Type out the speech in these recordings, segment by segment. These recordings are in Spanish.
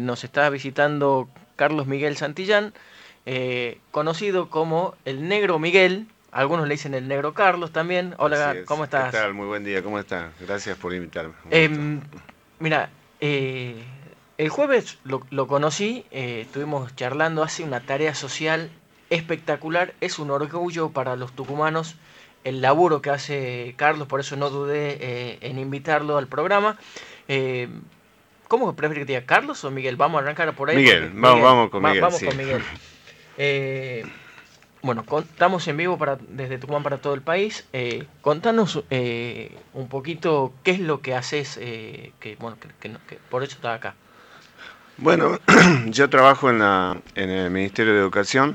nos está visitando Carlos Miguel Santillán, conocido como el Negro Miguel. Algunos le dicen el Negro Carlos también. Así Hola, ¿cómo es. ¿Qué estás? tal? Muy buen día. ¿Cómo está? Gracias por invitarme. Un gusto. Em, Mira, el jueves lo conocí, estuvimos charlando, hace una tarea social espectacular, es un orgullo para los tucumanos el laburo que hace Carlos, por eso no dudé en invitarlo al programa. Eh, ¿Cómo prefieres que te diga, Carlos o Miguel? Vamos a arrancar por ahí porque Miguel, vamos, Miguel, vamos con Miguel, vamos sí. con Miguel. Eh, bueno, estamos en vivo desde Tucumán para todo el país. Contanos un poquito qué es lo que haces, que por eso estás acá. Bueno, yo trabajo en el Ministerio de Educación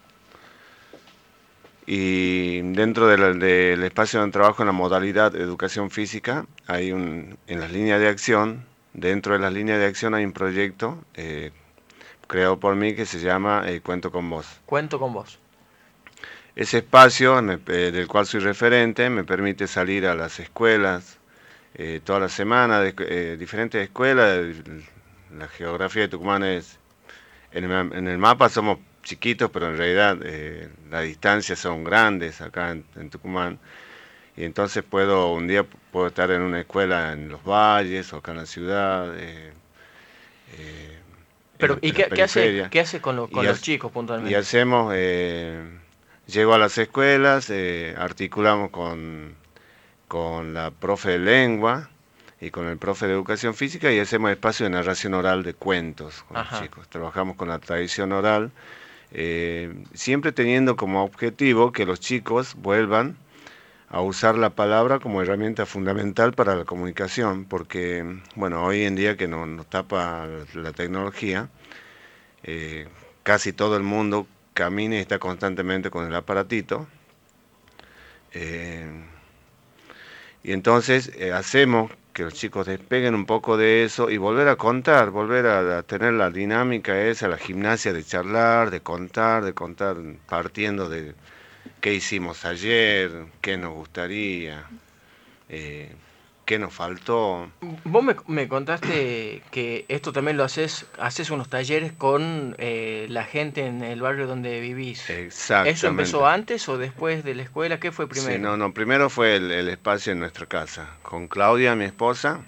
y dentro del espacio donde trabajo en la modalidad educación física, en las líneas de acción, dentro de las líneas de acción hay un proyecto creado por mí que se llama Cuento con Vos. Cuento con vos. Ese espacio del cual soy referente me permite salir a las escuelas toda la semana, diferentes escuelas. La geografía de Tucumán es, en el mapa somos chiquitos, pero en realidad las distancias son grandes acá en Tucumán. Y entonces un día puedo estar en una escuela en los valles o acá en la ciudad, eh, Pero, ¿y en la periferia. qué hace Y, con los chicos y puntualmente? hacemos, llego a las escuelas, articulamos con la profe de lengua y con el profe de educación física y hacemos espacio de narración oral de cuentos con los Ajá. chicos. Trabajamos con la tradición oral, siempre teniendo como objetivo que los chicos vuelvan a usar la palabra como herramienta fundamental para la comunicación, porque, bueno, hoy en día que nos tapa la tecnología, eh, casi todo el mundo camina y está constantemente con el aparatito. eh, y entonces hacemos que los chicos despeguen un poco de eso y volver a contar, volver a tener la dinámica esa, la gimnasia de charlar, de contar partiendo de qué hicimos ayer, qué nos gustaría, eh, qué nos faltó. Vos me contaste que esto también haces unos talleres con la gente en el barrio donde vivís. ¿Eso empezó Exactamente. antes o después de la escuela? ¿Qué fue Sí, primero? no, no, primero fue el espacio en nuestra casa. Con Claudia, mi esposa,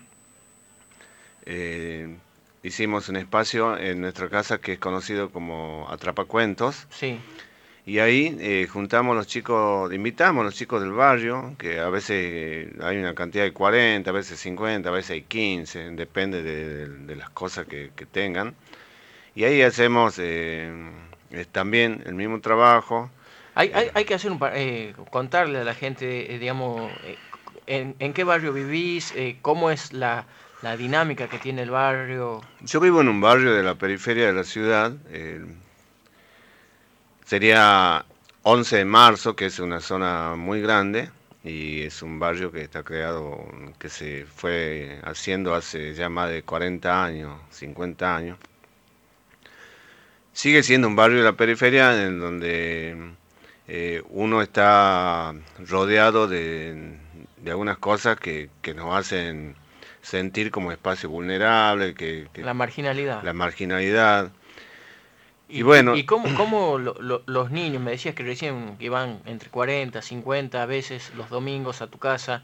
eh, hicimos un espacio en nuestra casa que es conocido como Atrapacuentos. Sí. Y ahí juntamos los chicos, invitamos a los chicos del barrio, que a veces hay una cantidad de 40, a veces 50, a veces hay 15, depende de las cosas que tengan. Y ahí hacemos también el mismo trabajo. Hay que hacer contarle a la gente, digamos, en qué barrio vivís, cómo es la dinámica que tiene el barrio. Yo vivo en un barrio de la periferia de la ciudad, sería 11 de marzo, que es una zona muy grande y es un barrio que está creado, que se fue haciendo hace ya más de 40 años, 50 años. Sigue siendo un barrio de la periferia en donde uno está rodeado de algunas cosas que nos hacen sentir como espacio vulnerable, La marginalidad. la marginalidad. Y Y bueno, cómo los niños, me decías que recién que iban entre 40, 50 veces los domingos a tu casa,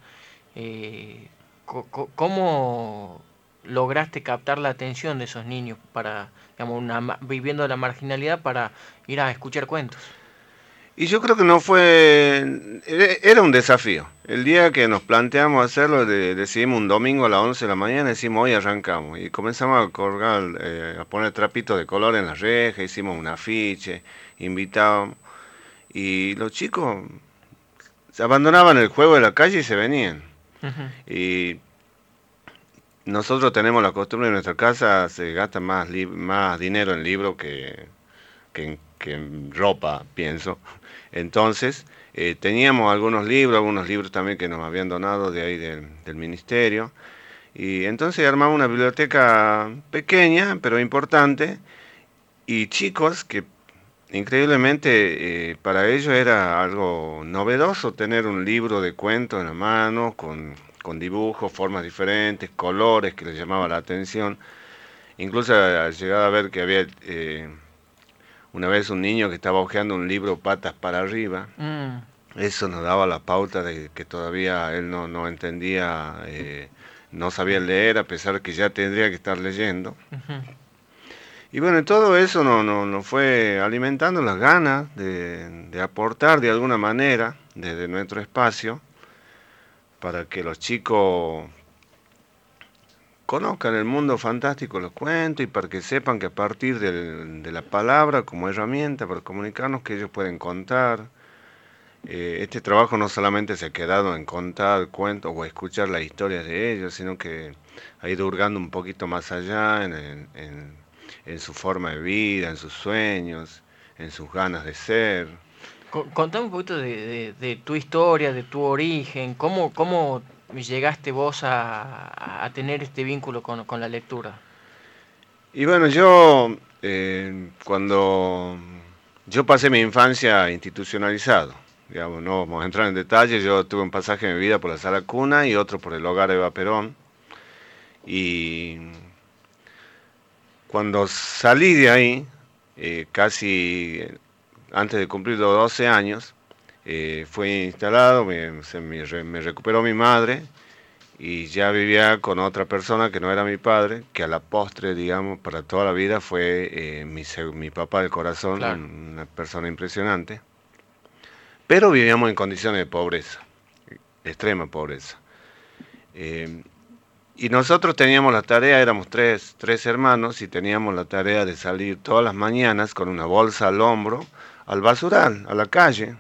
¿cómo lograste captar la atención de esos niños para, digamos, viviendo la marginalidad para ir a escuchar cuentos? y yo creo que no fue, era un desafío. El día que nos planteamos hacerlo, decidimos un domingo a las 11 de la mañana, decimos hoy arrancamos. Y comenzamos a colgar, a poner trapitos de color en las rejas, hicimos un afiche, invitábamos. Y los chicos se abandonaban el juego de la calle y se venían. Ujú. Y nosotros tenemos la costumbre en nuestra casa, se gasta más dinero en libros que en ropa, pienso. Entonces, teníamos algunos libros también que nos habían donado de ahí del ministerio. Y entonces armamos una biblioteca pequeña, pero importante, y chicos que increíblemente para ellos era algo novedoso tener un libro de cuentos en la mano, con dibujos, formas diferentes, colores que les llamaba la atención. Incluso he llegado a ver que había una vez un niño que estaba hojeando un libro patas para arriba. Mm, Eso nos daba la pauta de que todavía él no entendía, no sabía leer, a pesar que ya tendría que estar leyendo. ujú. Y bueno, todo eso nos fue alimentando las ganas de aportar de alguna manera desde nuestro espacio para que los chicos conozcan el mundo fantástico de los cuentos y para que sepan que a partir de la palabra como herramienta para comunicarnos que ellos pueden contar. Este trabajo no solamente se ha quedado en contar cuentos o escuchar las historias de ellos, sino que ha ido hurgando un poquito más allá en su forma de vida, en sus sueños, en sus ganas de ser. Contame un poquito de tu historia, de tu origen, cómo llegaste vos a tener este vínculo con la lectura. Y bueno, yo cuando yo pasé mi infancia institucionalizado, digamos, no vamos a entrar en detalle, yo tuve un pasaje de mi vida por la Sala Cuna y otro por el Hogar Eva Perón. Y cuando salí de ahí, casi antes de cumplir los 12 años, fui instalado, me recuperó mi madre y ya vivía con otra persona que no era mi padre, que a la postre, digamos, para toda la vida fue mi papá del corazón, Claro. una persona impresionante. Pero vivíamos en condiciones de pobreza, extrema pobreza. Eh, y nosotros teníamos la tarea, éramos tres hermanos, y teníamos la tarea de salir todas las mañanas con una bolsa al hombro al basural, a la calle,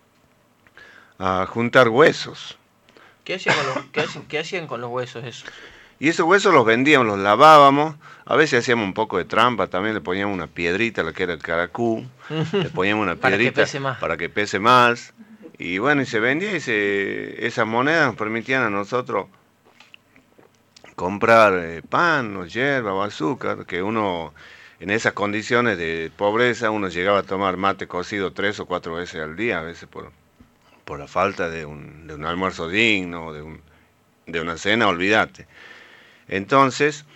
a juntar huesos. ¿Qué hacían con qué hacían con los huesos esos? Y esos huesos los vendíamos, los lavábamos, a veces hacíamos un poco de trampa, también le poníamos una piedrita, lo que era el caracú, le poníamos una Para que piedrita pese más. para que pese más, y bueno, y se vendía y esas monedas nos permitían a nosotros comprar pan o hierba o azúcar, que uno en esas condiciones de pobreza uno llegaba a tomar mate cocido 3 o 4 veces al día, a veces por la falta de un almuerzo digno, de una cena, olvídate. Entonces,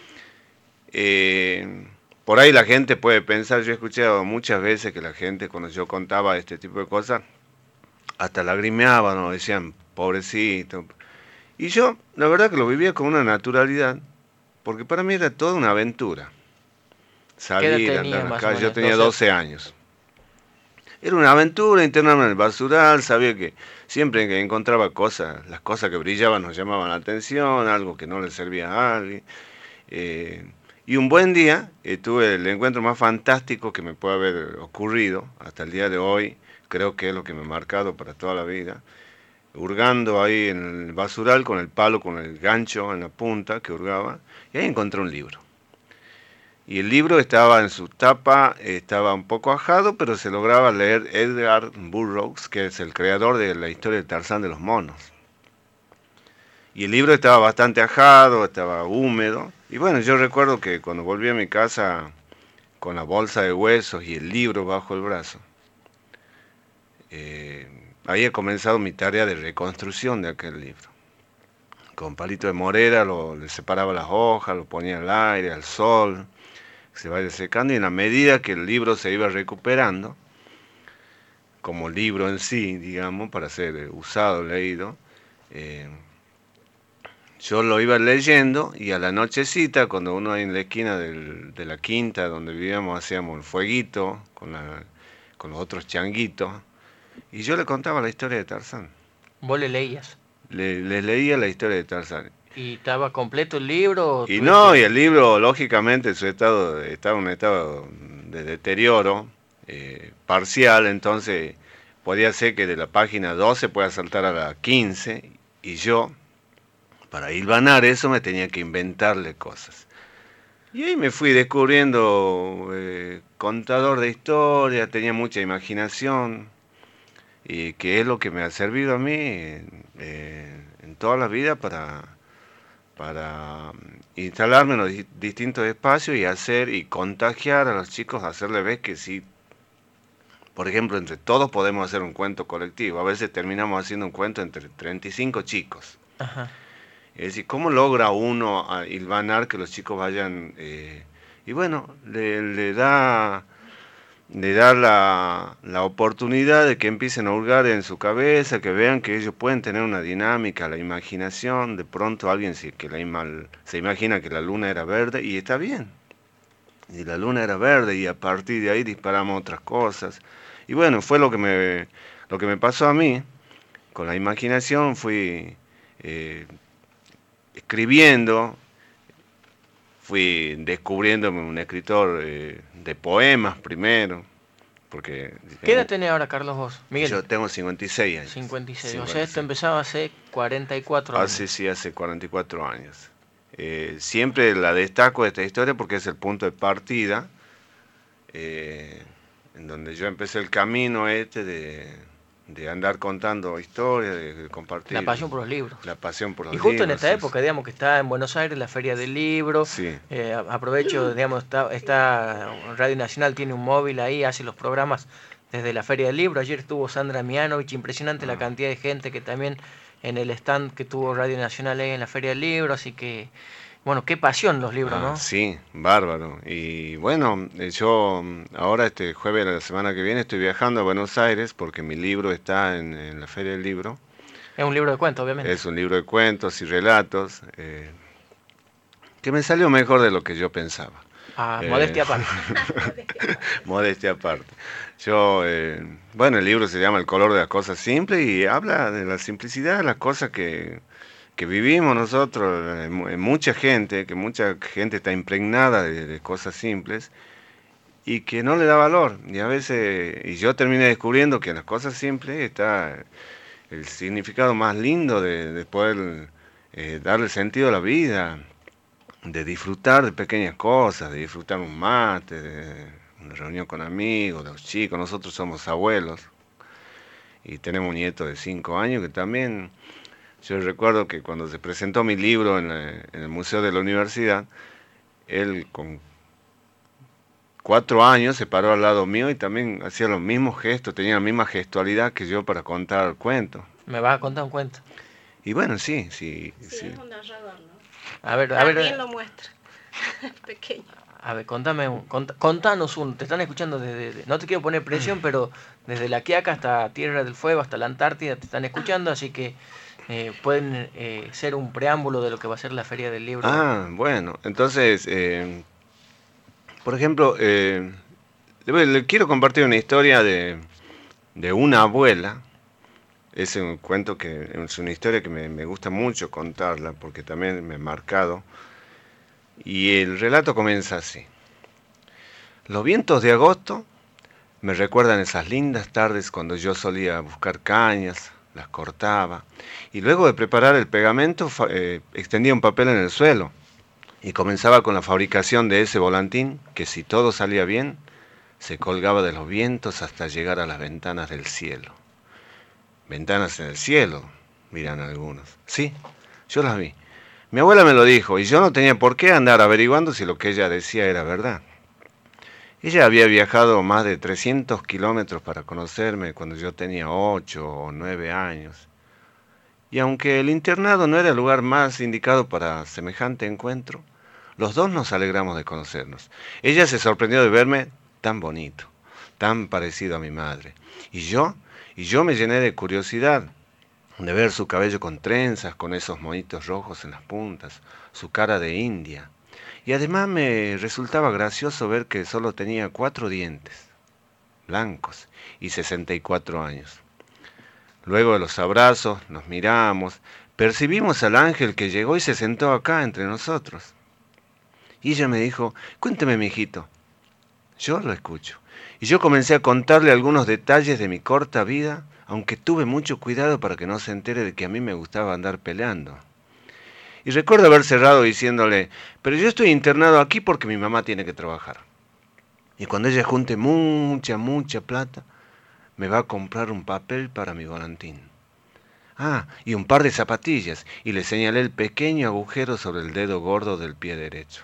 por ahí la gente puede pensar, yo he escuchado muchas veces que la gente cuando yo contaba este tipo de cosas, hasta lagrimeaban, ¿no? Decían, pobrecito. Y yo, la verdad que lo vivía con una naturalidad, porque para mí era toda una aventura. ¿Qué edad Salir, andar tenías en la más o calle, yo menos? tenía 12. 12 años. Era una aventura internarme en el basural, sabía que siempre que encontraba cosas, las cosas que brillaban nos llamaban la atención, algo que no le servía a alguien. Eh, y un buen día tuve el encuentro más fantástico que me puede haber ocurrido hasta el día de hoy, creo que es lo que me ha marcado para toda la vida, hurgando ahí en el basural con el palo, con el gancho en la punta que hurgaba, y ahí encontré un libro. Y el libro estaba en su tapa, estaba un poco ajado, pero se lograba leer Edgar Burroughs, que es el creador de la historia de Tarzán de los monos. Y el libro estaba bastante ajado, estaba húmedo. Y bueno, yo recuerdo que cuando volví a mi casa con la bolsa de huesos y el libro bajo el brazo, eh, había comenzado mi tarea de reconstrucción de aquel libro. Con palito de morera le separaba las hojas, lo ponía al aire, al sol, que se vaya secando, y en la medida que el libro se iba recuperando, como libro en sí, digamos, para ser usado, leído, eh, yo lo iba leyendo y a la nochecita, cuando uno ahí en la esquina de la quinta donde vivíamos hacíamos el fueguito con los otros changuitos, y yo le contaba la historia de Tarzán. ¿Vos le leías? Les leía la historia de Tarzán. ¿Y estaba completo el libro o Y no, y tuviste? el libro, lógicamente, su estado estaba en un estado de deterioro parcial, entonces podía ser que de la página 12 pueda saltar a la 15, y yo, para hilvanar eso, me tenía que inventarle cosas. Y ahí me fui descubriendo contador de historia, tenía mucha imaginación, y que es lo que me ha servido a mí en toda la vida para instalarme en los distintos espacios y hacer y contagiar a los chicos, hacerles ver que sí, por ejemplo, entre todos podemos hacer un cuento colectivo. A veces terminamos haciendo un cuento entre 35 chicos. Ajá. Es decir, ¿cómo logra uno hilvanar que los chicos vayan Y bueno, le da la oportunidad de que empiecen a hurgar en su cabeza, que vean que ellos pueden tener una dinámica, la imaginación. De pronto alguien se imagina que la luna era verde y está bien. Y la luna era verde y a partir de ahí disparamos otras cosas. Y bueno, fue lo que me pasó a mí. Con la imaginación fui escribiendo, fui descubriéndome un escritor de poemas primero, porque ¿Qué edad tenés ahora, Carlos, vos? Miguel. yo tengo 56 años. 56. O 56. sea, esto empezaba hace 44 años. Hace 44 años. Siempre la destaco esta historia porque es el punto de partida en donde yo empecé el camino de andar contando historias, de compartir. La pasión por los libros. La pasión por los Y libros. justo en esta época, digamos, que está en Buenos Aires la Feria del Libro. Sí. Aprovecho, digamos, está Radio Nacional tiene un móvil ahí, hace los programas desde la Feria del Libro. Ayer estuvo Sandra Mianovich, impresionante la cantidad de gente que también en el stand que tuvo Radio Nacional ahí en la Feria del Libro, así que, bueno, qué pasión los libros, ¿no? Sí, bárbaro. Y bueno, yo ahora este jueves de la semana que viene estoy viajando a Buenos Aires porque mi libro está en la Feria del Libro. Es un libro de cuentos, obviamente. Es un libro de cuentos y relatos que me salió mejor de lo que yo pensaba. Modestia aparte. Modestia aparte. Bueno, el libro se llama El color de las cosas simples y habla de la simplicidad de las cosas que vivimos nosotros, mucha gente está impregnada de cosas simples y que no le da valor. Y a veces, y yo terminé descubriendo que en las cosas simples está el significado más lindo de poder darle sentido a la vida, de disfrutar de pequeñas cosas, de disfrutar un mate, de una reunión con amigos, de los chicos. Nosotros somos abuelos y tenemos un nieto de 5 años que también... Yo recuerdo que cuando se presentó mi libro en el Museo de la Universidad, él con 4 años se paró al lado mío y también hacía los mismos gestos, tenía la misma gestualidad que yo para contar el cuento. ¿Me vas a contar un cuento? Y bueno, sí. Sí, es un narrador, ¿no? A ver. También lo muestra, pequeño. A ver, contanos uno. Te están escuchando no te quiero poner presión, pero desde La Quiaca hasta Tierra del Fuego, hasta la Antártida, te están escuchando, así que pueden ser un preámbulo de lo que va a ser la Feria del Libro. Bueno, entonces, por ejemplo, le quiero compartir una historia de una abuela. Es un cuento es una historia que me gusta mucho contarla porque también me ha marcado. Y el relato comienza así. Los vientos de agosto me recuerdan esas lindas tardes cuando yo solía buscar cañas, las cortaba y luego de preparar el pegamento extendía un papel en el suelo y comenzaba con la fabricación de ese volantín que si todo salía bien se colgaba de los vientos hasta llegar a las ventanas del cielo. Ventanas en el cielo, dirán algunos. Sí, yo las vi. Mi abuela me lo dijo y yo no tenía por qué andar averiguando si lo que ella decía era verdad. Ella había viajado más de 300 kilómetros para conocerme cuando yo tenía 8 o 9 años. Y aunque el internado no era el lugar más indicado para semejante encuentro, los dos nos alegramos de conocernos. Ella se sorprendió de verme tan bonito, tan parecido a mi madre. Y yo me llené de curiosidad de ver su cabello con trenzas, con esos monitos rojos en las puntas, su cara de india. Y además me resultaba gracioso ver que solo tenía 4 dientes, blancos, y 64 años. Luego de los abrazos, nos miramos, percibimos al ángel que llegó y se sentó acá entre nosotros. Y ella me dijo, cuénteme, mijito. Yo lo escucho. Y yo comencé a contarle algunos detalles de mi corta vida, aunque tuve mucho cuidado para que no se entere de que a mí me gustaba andar peleando. Y recuerdo haber cerrado diciéndole, pero yo estoy internado aquí porque mi mamá tiene que trabajar. Y cuando ella junte mucha plata, me va a comprar un papel para mi volantín. Y un par de zapatillas, y le señalé el pequeño agujero sobre el dedo gordo del pie derecho.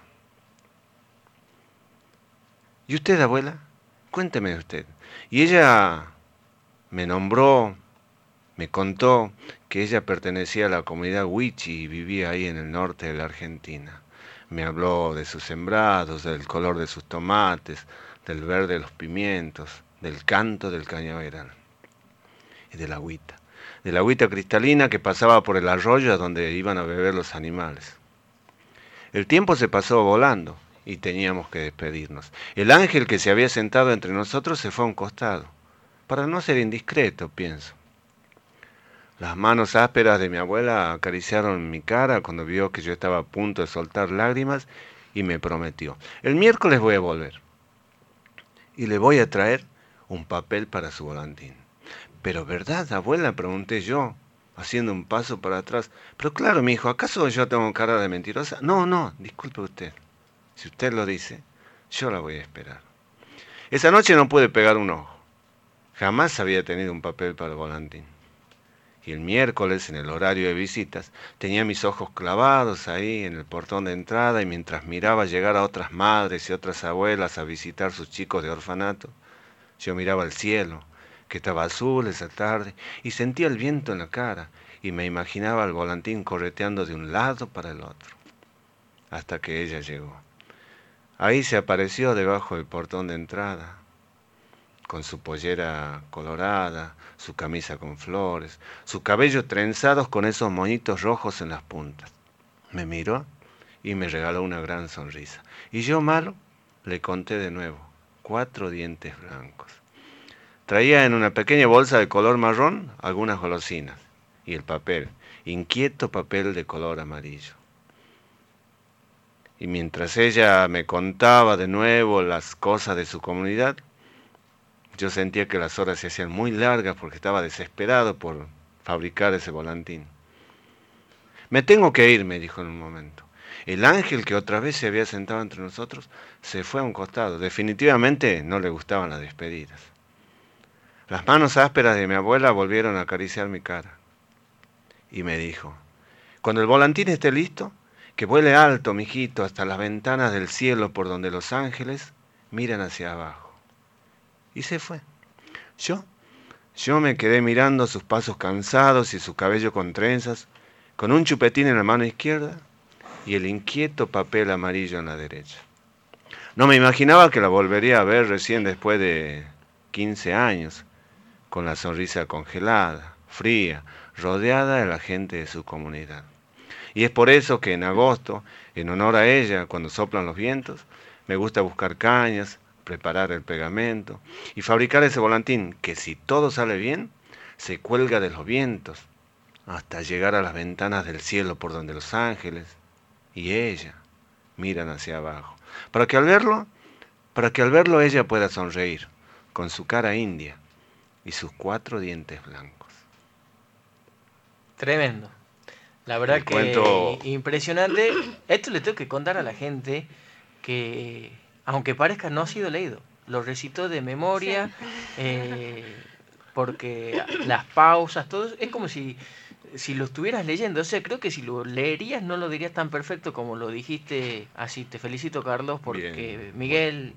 ¿Y usted, abuela? Cuénteme usted. Y ella me nombró, me contó que ella pertenecía a la comunidad Wichi y vivía ahí en el norte de la Argentina. Me habló de sus sembrados, del color de sus tomates, del verde de los pimientos, del canto del cañaveral y de la agüita cristalina que pasaba por el arroyo a donde iban a beber los animales. El tiempo se pasó volando y teníamos que despedirnos. El ángel que se había sentado entre nosotros se fue a un costado, para no ser indiscreto, pienso. Las manos ásperas de mi abuela acariciaron mi cara cuando vio que yo estaba a punto de soltar lágrimas y me prometió: el miércoles voy a volver y le voy a traer un papel para su volantín. ¿Pero verdad, abuela?, pregunté yo, haciendo un paso para atrás. Pero claro, mi hijo, ¿acaso yo tengo cara de mentirosa? No, no, disculpe usted. Si usted lo dice, yo la voy a esperar. Esa noche no pude pegar un ojo. Jamás había tenido un papel para el volantín. Y el miércoles, en el horario de visitas, tenía mis ojos clavados ahí en el portón de entrada, y mientras miraba llegar a otras madres y otras abuelas a visitar sus chicos de orfanato, yo miraba el cielo, que estaba azul esa tarde, y sentía el viento en la cara, y me imaginaba el volantín correteando de un lado para el otro, hasta que ella llegó. Ahí se apareció debajo del portón de entrada, con su pollera colorada, su camisa con flores, sus cabellos trenzados con esos moñitos rojos en las puntas. Me miró y me regaló una gran sonrisa. Y yo, malo, le conté de nuevo 4 dientes blancos. Traía en una pequeña bolsa de color marrón algunas golosinas y el papel, inquieto papel de color amarillo. Y mientras ella me contaba de nuevo las cosas de su comunidad, yo sentía que las horas se hacían muy largas porque estaba desesperado por fabricar ese volantín. Me tengo que ir, me dijo en un momento. El ángel que otra vez se había sentado entre nosotros se fue a un costado. Definitivamente no le gustaban las despedidas. Las manos ásperas de mi abuela volvieron a acariciar mi cara. Y me dijo: cuando el volantín esté listo, que vuele alto, mijito, hasta las ventanas del cielo por donde los ángeles miran hacia abajo. Y se fue. Yo me quedé mirando sus pasos cansados y su cabello con trenzas, con un chupetín en la mano izquierda y el inquieto papel amarillo en la derecha. No me imaginaba que la volvería a ver recién después de 15 años, con la sonrisa congelada, fría, rodeada de la gente de su comunidad. Y es por eso que en agosto, en honor a ella, cuando soplan los vientos, me gusta buscar cañas, preparar el pegamento y fabricar ese volantín que, si todo sale bien, se cuelga de los vientos hasta llegar a las ventanas del cielo por donde los ángeles y ella miran hacia abajo, para que al verlo ella pueda sonreír con su cara india y sus 4 dientes blancos. Tremendo. La verdad El que cuento... impresionante. Esto le tengo que contar a la gente que, aunque parezca, no ha sido leído. Lo recitó de memoria, porque las pausas, todo es como si lo estuvieras leyendo. O sea, creo que si lo leerías no lo dirías tan perfecto como lo dijiste así. Te felicito, Carlos, porque Bien. Miguel...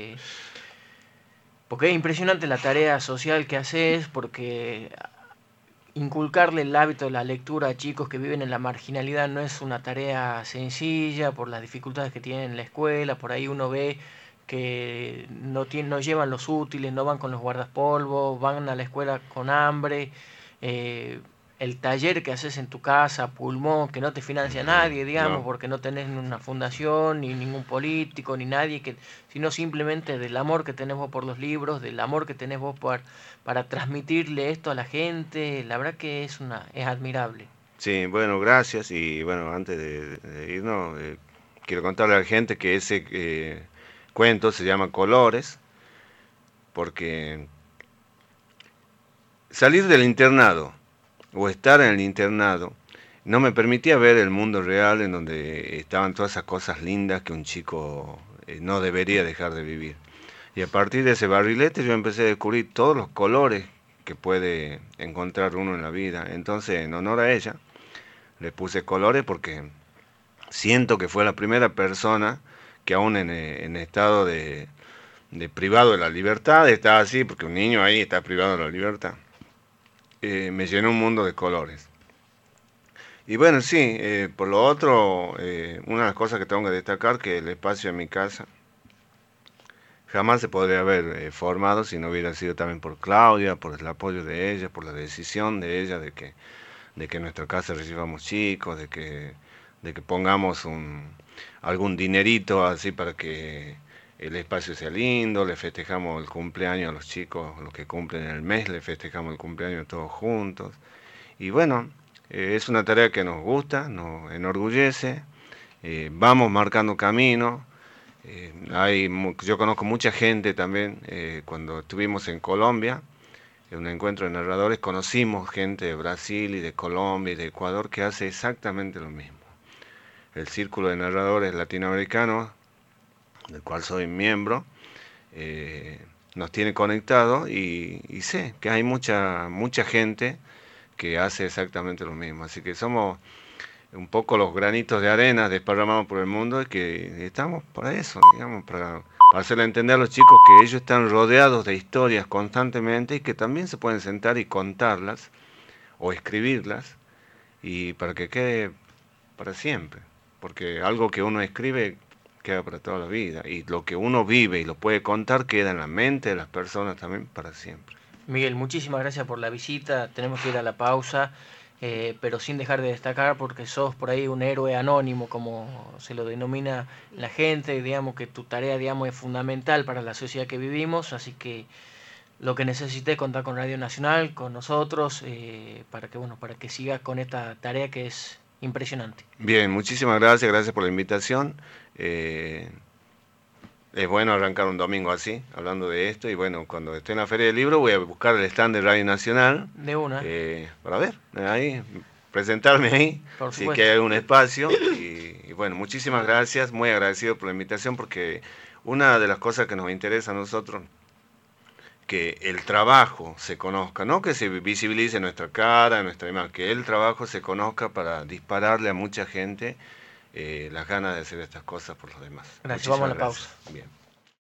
porque es impresionante la tarea social que haces, porque inculcarle el hábito de la lectura a chicos que viven en la marginalidad no es una tarea sencilla por las dificultades que tienen en la escuela. Por ahí uno ve que no llevan los útiles, no van con los guardapolvos, van a la escuela con hambre. El taller que haces en tu casa, pulmón, que no te financia nadie, digamos, No. porque no tenés una fundación, ni ningún político, ni nadie, sino simplemente del amor que tenés vos por los libros, del amor que tenés vos para transmitirle esto a la gente. La verdad que es admirable. Sí, bueno, gracias. Y bueno, antes de irnos, quiero contarle a la gente que ese cuento se llama Colores, porque salir del internado o estar en el internado no me permitía ver el mundo real, en donde estaban todas esas cosas lindas que un chico no debería dejar de vivir. Y a partir de ese barrilete yo empecé a descubrir todos los colores que puede encontrar uno en la vida. Entonces, en honor a ella, le puse Colores, porque siento que fue la primera persona que, aún en estado de privado de la libertad, estaba así, porque un niño ahí está privado de la libertad, me llenó un mundo de colores. Y bueno, sí, por lo otro, una de las cosas que tengo que destacar que el espacio en mi casa jamás se podría haber formado si no hubiera sido también por Claudia, por el apoyo de ella, por la decisión de ella de que en nuestra casa recibamos chicos, de que pongamos algún dinerito así para que el espacio sea lindo, le festejamos el cumpleaños a los chicos, los que cumplen el mes, le festejamos el cumpleaños todos juntos. Y bueno, es una tarea que nos gusta, nos enorgullece, vamos marcando camino. Yo conozco mucha gente también, cuando estuvimos en Colombia, en un encuentro de narradores, conocimos gente de Brasil y de Colombia y de Ecuador que hace exactamente lo mismo. El Círculo de Narradores Latinoamericanos, del cual soy miembro, nos tiene conectados y sé que hay mucha gente que hace exactamente lo mismo. Así que somos un poco los granitos de arena desparramados por el mundo y que estamos para eso, digamos, para hacerle entender a los chicos que ellos están rodeados de historias constantemente y que también se pueden sentar y contarlas o escribirlas y para que quede para siempre. Porque algo que uno escribe queda para toda la vida y lo que uno vive y lo puede contar queda en la mente de las personas también para siempre. Miguel, muchísimas gracias por la visita. Tenemos que ir a la pausa, pero sin dejar de destacar porque sos por ahí un héroe anónimo, como se lo denomina la gente. Digamos que tu tarea, digamos, es fundamental para la sociedad que vivimos, así que lo que necesites contar con Radio Nacional, con nosotros, para que sigas con esta tarea que es impresionante. Bien, muchísimas gracias por la invitación. Es bueno arrancar un domingo así, hablando de esto, y bueno, cuando esté en la Feria del Libro voy a buscar el stand de Radio Nacional. De una. Para ver, ahí, presentarme ahí, si que hay algún espacio. Y bueno, muchísimas gracias, muy agradecido por la invitación, porque una de las cosas que nos interesa a nosotros, que el trabajo se conozca, no que se visibilice nuestra cara, nuestra imagen, que el trabajo se conozca para dispararle a mucha gente las ganas de hacer estas cosas por los demás. Gracias, vamos a la pausa. Bien.